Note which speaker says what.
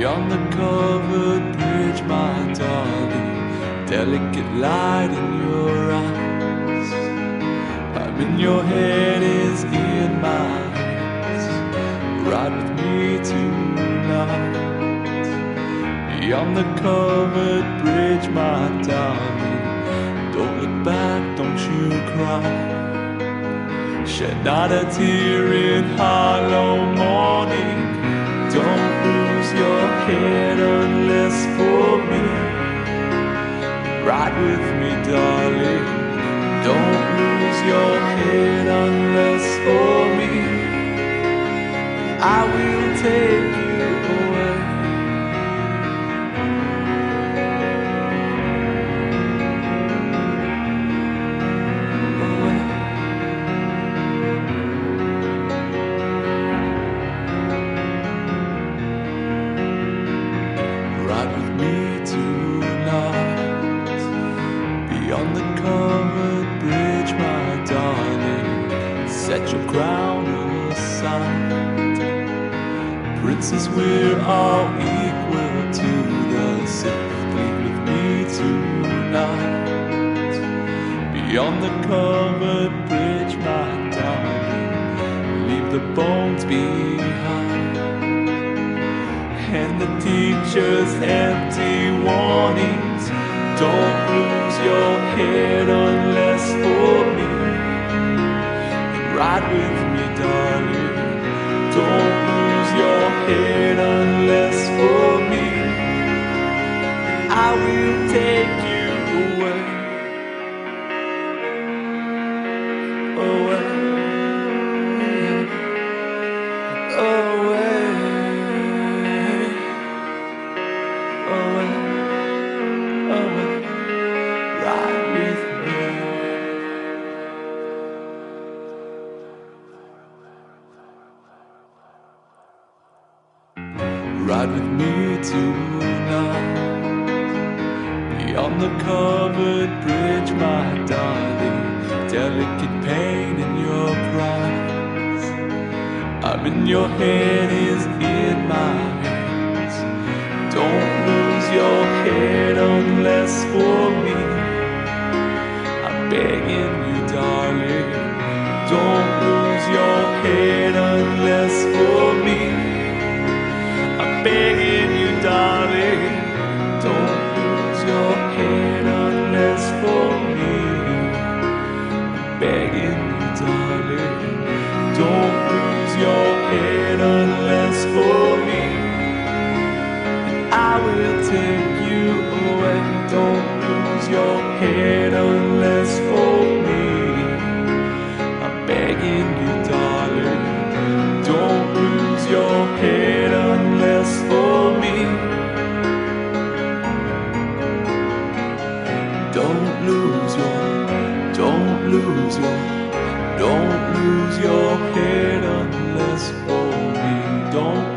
Speaker 1: Beyond the covered bridge, my darling, delicate light in your eyes. I'm in your head, is in my hands. Ride with me tonight. Beyond the covered bridge, my darling, don't look back, don't you cry. Shed not a tear in hollow morning. Don't lose your head unless for me. Ride with me, darling. Don't lose your head unless for me. I will take you away. Ride with me tonight. Beyond the covered bridge, my darling, set your crown aside. Princess, we're all equal to the Sith. Plead with me tonight. Beyond the covered bridge, my darling, leave the bones behind. And the teacher's empty warnings. Don't lose your head unless for me. And ride with me, darling. Don't lose your head unless for me. I will take you away. Away. Away. Away. Away. Ride with me. Ride with me tonight. Beyond the covered bridge, my darling, delicate pain in your cries. I'm in your head, is in my hands. Don't lose your head unless for me. I'm begging you, darling. Don't lose your head unless for me. I'm begging you, darling. Don't lose your head unless for me. I'm begging you, darling. Don't lose your head unless for me. I will take you away. Don't lose your head unless for me. I'm begging you, darling. Don't lose your head unless for me. Don't lose your head unless for me. Don't